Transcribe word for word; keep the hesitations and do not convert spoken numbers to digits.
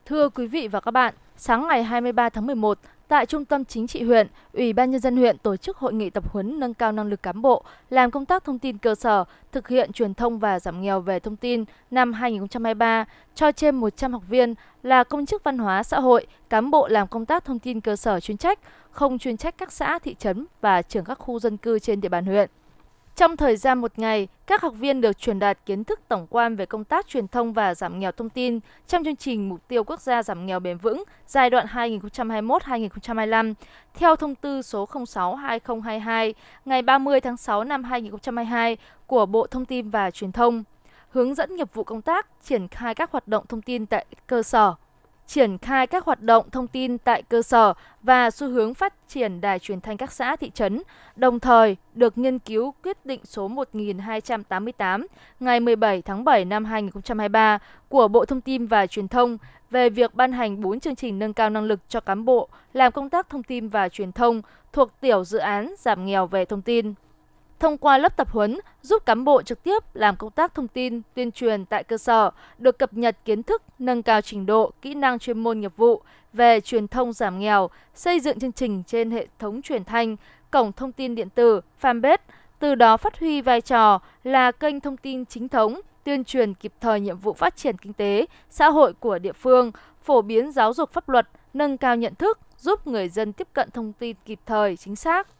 Thưa quý vị và các bạn, sáng ngày hai mươi ba tháng mười một, tại Trung tâm Chính trị huyện, Ủy ban Nhân dân huyện tổ chức hội nghị tập huấn nâng cao năng lực cán bộ, làm công tác thông tin cơ sở, thực hiện truyền thông và giảm nghèo về thông tin năm hai nghìn không trăm hai mươi ba cho trên một trăm học viên là công chức văn hóa xã hội, cán bộ làm công tác thông tin cơ sở chuyên trách, không chuyên trách các xã, thị trấn và trưởng các khu dân cư trên địa bàn huyện. Trong thời gian một ngày, các học viên được truyền đạt kiến thức tổng quan về công tác truyền thông và giảm nghèo thông tin trong chương trình Mục tiêu Quốc gia giảm nghèo bền vững giai đoạn hai nghìn không trăm hai mươi mốt đến hai nghìn không trăm hai mươi lăm theo thông tư số không sáu trên hai nghìn không trăm hai mươi hai ngày ba mươi tháng sáu năm hai nghìn không trăm hai mươi hai của Bộ Thông tin và Truyền thông, hướng dẫn nghiệp vụ công tác, triển khai các hoạt động thông tin tại cơ sở. triển khai các hoạt động thông tin tại cơ sở và xu hướng phát triển đài truyền thanh các xã, thị trấn, đồng thời được nghiên cứu quyết định số một nghìn hai trăm tám mươi tám ngày mười bảy tháng bảy năm hai nghìn không trăm hai mươi ba của Bộ Thông tin và Truyền thông về việc ban hành bốn chương trình nâng cao năng lực cho cán bộ làm công tác thông tin và truyền thông thuộc tiểu dự án giảm nghèo về thông tin. Thông qua lớp tập huấn giúp cán bộ trực tiếp làm công tác thông tin, tuyên truyền tại cơ sở, được cập nhật kiến thức, nâng cao trình độ, kỹ năng chuyên môn nghiệp vụ về truyền thông giảm nghèo, xây dựng chương trình trên hệ thống truyền thanh, cổng thông tin điện tử, fanpage, từ đó phát huy vai trò là kênh thông tin chính thống, tuyên truyền kịp thời nhiệm vụ phát triển kinh tế, xã hội của địa phương, phổ biến giáo dục pháp luật, nâng cao nhận thức, giúp người dân tiếp cận thông tin kịp thời, chính xác.